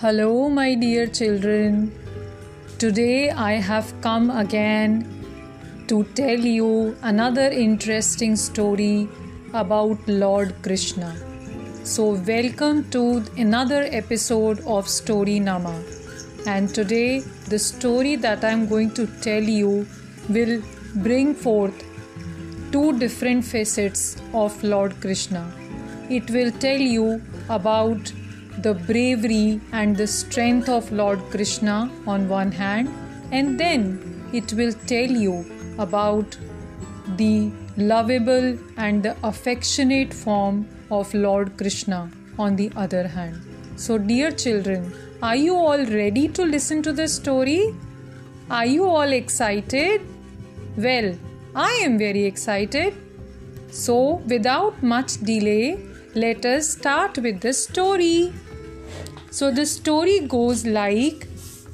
Hello, my dear children. Today I have come again to tell you another interesting story about Lord Krishna. So, welcome to another episode of Story Nama. And today, the story that I am going to tell you will bring forth two different facets of Lord Krishna. It will tell you about the bravery and the strength of Lord Krishna on one hand, and then it will tell you about the lovable and the affectionate form of Lord Krishna on the other hand. So, dear children, are you all ready to listen to the story? Are you all excited? Well, I am very excited. So, without much delay, let us start with the story. So the story goes like,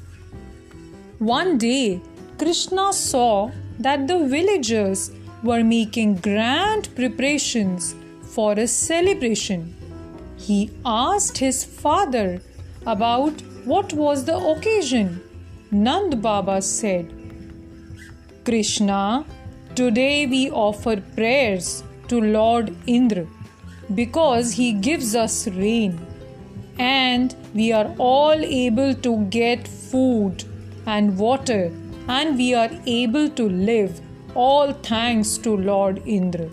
one day Krishna saw that the villagers were making grand preparations for a celebration. He asked his father about what was the occasion. Nand Baba said, Krishna, today we offer prayers to Lord Indra because he gives us rain. And we are all able to get food and water, and we are able to live, all thanks to Lord Indra.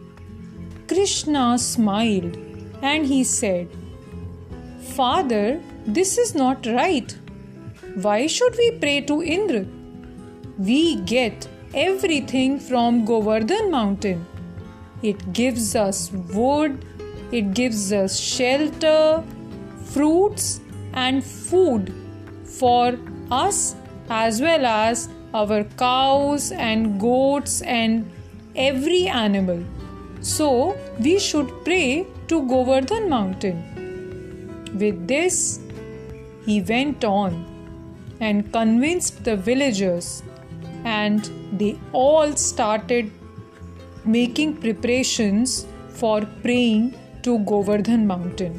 Krishna smiled and he said, Father, this is not right. Why should we pray to Indra? We get everything from Govardhan mountain. It gives us wood, it gives us shelter, fruits and food for us as well as our cows and goats and every animal. So we should pray to Govardhan mountain. With this, he went on and convinced the villagers, and they all started making preparations for praying to Govardhan mountain.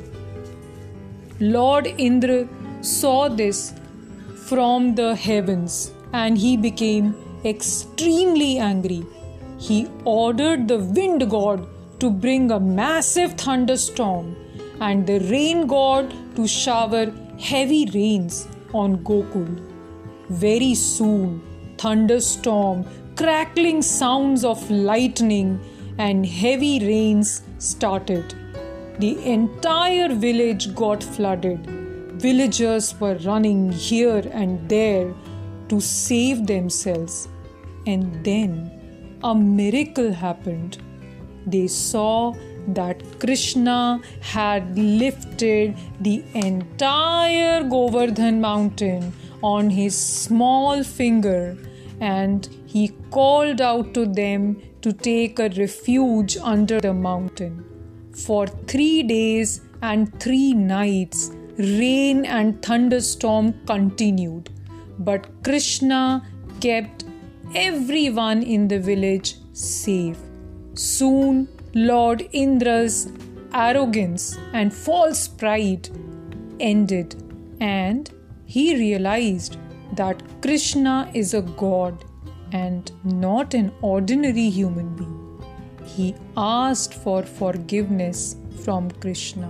Lord Indra saw this from the heavens and he became extremely angry. He ordered the wind god to bring a massive thunderstorm and the rain god to shower heavy rains on Gokul. Very soon, thunderstorm, crackling sounds of lightning and heavy rains started. The entire village got flooded. Villagers were running here and there to save themselves. And then a miracle happened. They saw that Krishna had lifted the entire Govardhan mountain on his small finger, and he called out to them to take a refuge under the mountain. For 3 days and 3 nights, rain and thunderstorm continued. But Krishna kept everyone in the village safe. Soon, Lord Indra's arrogance and false pride ended, and he realized that Krishna is a god and not an ordinary human being. He asked for forgiveness from Krishna.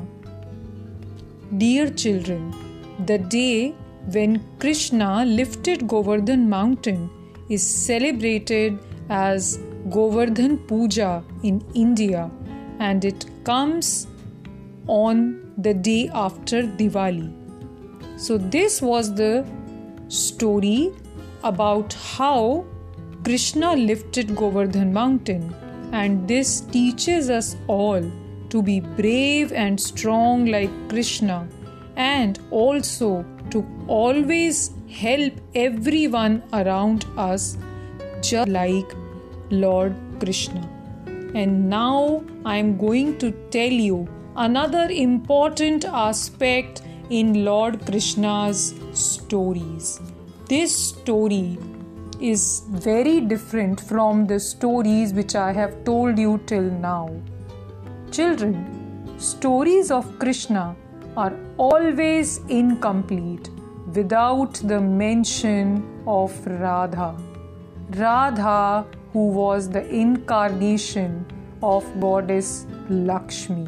Dear children, the day when Krishna lifted Govardhan mountain is celebrated as Govardhan Puja in India, and it comes on the day after Diwali. So this was the story about how Krishna lifted Govardhan mountain. And this teaches us all to be brave and strong like Krishna, and also to always help everyone around us just like Lord Krishna. And now I am going to tell you another important aspect in Lord Krishna's stories. This story is very different from the stories which I have told you till now. Children, stories of Krishna are always incomplete without the mention of Radha. Radha, who was the incarnation of goddess Lakshmi.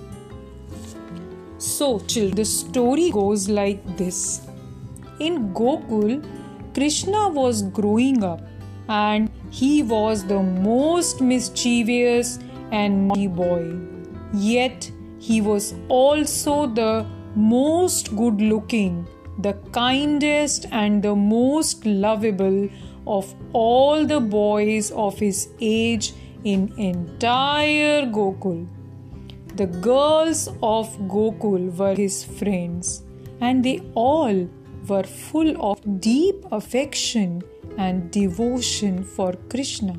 So, children, the story goes like this. In Gokul, Krishna was growing up and he was the most mischievous and naughty boy. Yet, he was also the most good looking, the kindest and the most lovable of all the boys of his age in entire Gokul. The girls of Gokul were his friends, and they all were full of deep affection and devotion for Krishna.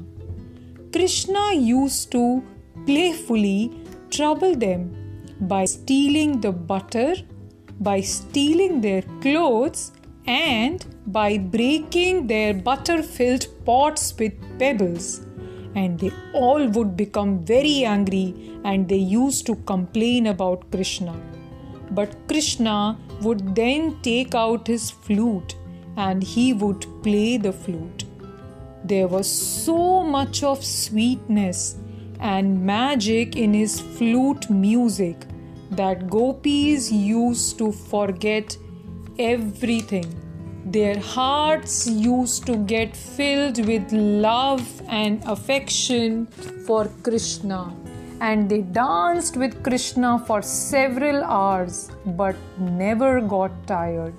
Krishna used to playfully trouble them by stealing the butter, by stealing their clothes, and by breaking their butter-filled pots with pebbles. And they all would become very angry and they used to complain about Krishna. But Krishna would then take out his flute and he would play the flute. There was so much of sweetness and magic in his flute music that gopis used to forget everything. Their hearts used to get filled with love and affection for Krishna, and they danced with Krishna for several hours but never got tired.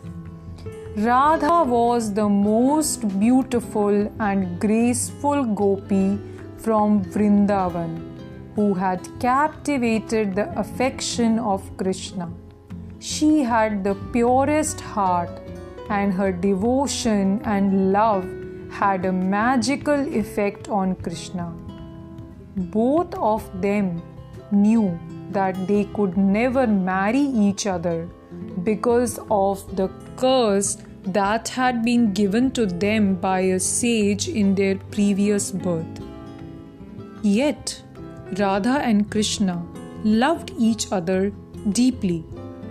Radha was the most beautiful and graceful gopi from Vrindavan who had captivated the affection of Krishna. She had the purest heart, and her devotion and love had a magical effect on Krishna. Both of them knew that they could never marry each other because of the curse that had been given to them by a sage in their previous birth. Yet, Radha and Krishna loved each other deeply.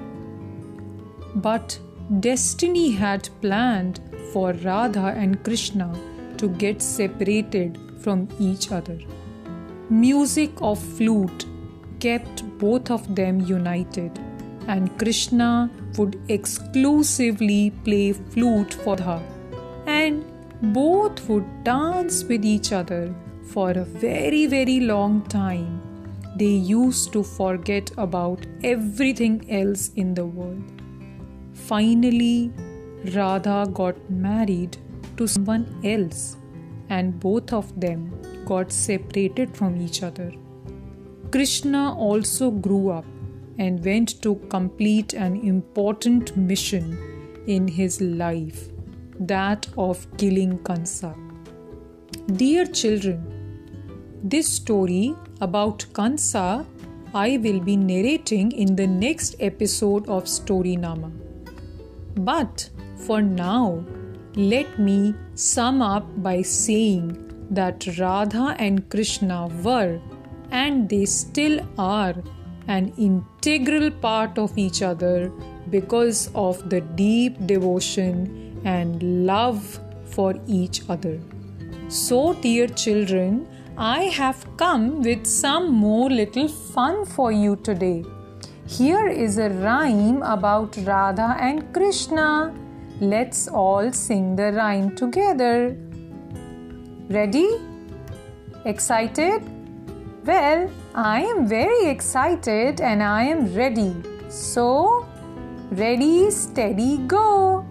But destiny had planned for Radha and Krishna to get separated from each other. Music of flute kept both of them united, and Krishna would exclusively play flute for her, and both would dance with each other for a very, very long time. They used to forget about everything else in the world. Finally, Radha got married to someone else, and both of them got separated from each other. Krishna also grew up and went to complete an important mission in his life, that of killing Kansa. Dear children, this story about Kansa I will be narrating in the next episode of Storynama. But for now, let me sum up by saying that Radha and Krishna were, and they still are, an integral part of each other because of the deep devotion and love for each other. So, dear children, I have come with some more little fun for you today. Here is a rhyme about Radha and Krishna. Let's all sing the rhyme together. Ready? Excited? Well, I am very excited and I am ready. So, ready, steady, go!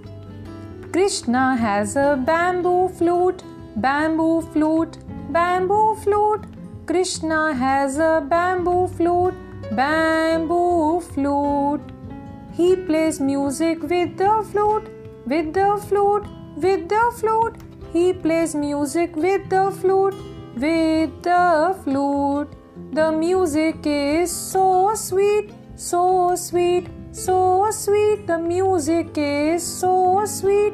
Krishna has a bamboo flute, bamboo flute, bamboo flute. Krishna has a bamboo flute, bamboo flute. He plays music with the flute, with the flute, with the flute. He plays music with the flute, with the flute. The music is so sweet, so sweet, so sweet. The music is so sweet,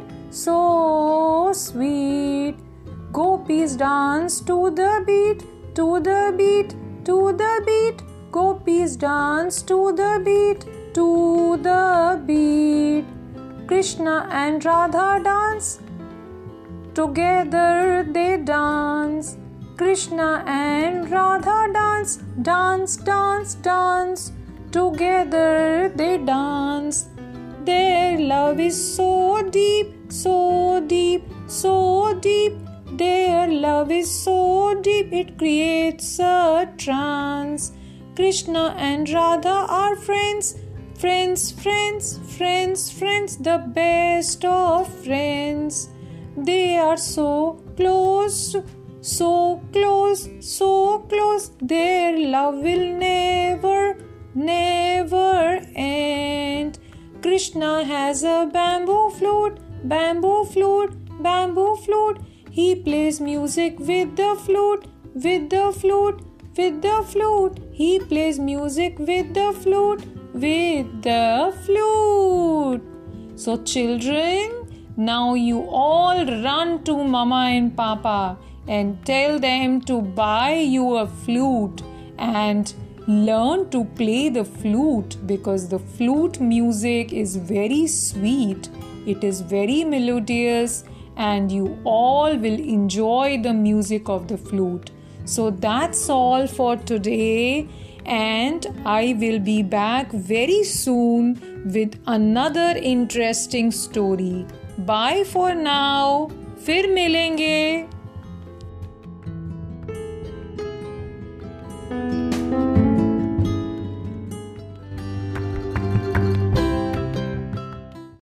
so sweet. Gopis dance to the beat, to the beat, to the beat. Gopis dance to the beat, to the beat. Krishna and Radha dance, together they dance. Krishna and Radha dance, dance, dance, dance. Together they dance. Their love is so deep, so deep, so deep. Their love is so deep, it creates a trance. Krishna and Radha are friends, friends, friends, friends, friends, the best of friends. They are so close, so close, so close. Their love will never, never end. Krishna has a bamboo flute, bamboo flute, bamboo flute. He plays music with the flute, with the flute, with the flute. He plays music with the flute, with the flute. So children, now you all run to Mama and Papa and tell them to buy you a flute and learn to play the flute, because the flute music is very sweet. It is very melodious and you all will enjoy the music of the flute. So that's all for today, and I will be back very soon with another interesting story. Bye for now. फिर मिलेंगे.